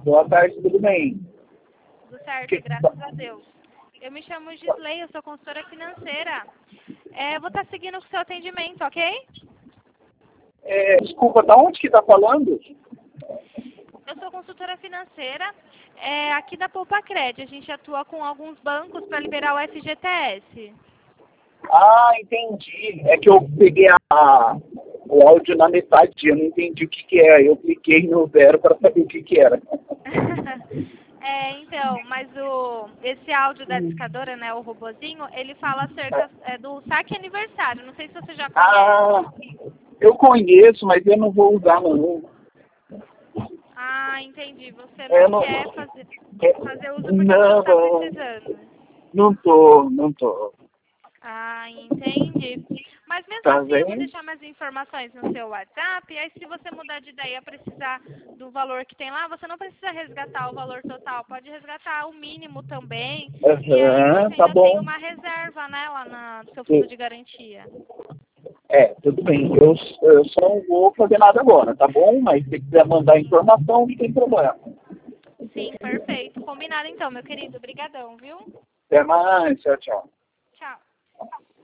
Boa tarde, tudo bem? Tudo certo, graças a Deus. Eu me chamo Gisley, eu sou consultora financeira. Vou estar seguindo o seu atendimento, ok? Desculpa, da onde que tá falando? Eu sou consultora financeira aqui da Poupacred. A gente atua com alguns bancos para liberar o FGTS. Ah, entendi. É que eu peguei o áudio na metade, eu não entendi o que que é. Eu cliquei no zero para saber o que que era. Então, mas esse áudio da discadora, né, o robozinho, ele fala acerca do saque aniversário. Não sei se você já conhece. Ah, eu conheço, mas eu não vou usar não. Ah, entendi. Você Eu não não, quer fazer uso porque você não, não está precisando. não tô. Ah, entendi. Mas mesmo Tá assim, eu vou vendo? deixar mais informações no seu WhatsApp. E aí, se você mudar de ideia, precisar do valor que tem lá, você não precisa resgatar o valor total. Pode resgatar o mínimo também. E aí, Aham, você tá ainda tem bom. uma reserva, né, lá no seu fundo de garantia. Tudo bem. Eu só não vou fazer nada agora, tá bom? Mas se quiser mandar informação, não tem problema. Sim, perfeito. Combinado então, meu querido. Obrigadão, viu? Até mais. Tchau, tchau.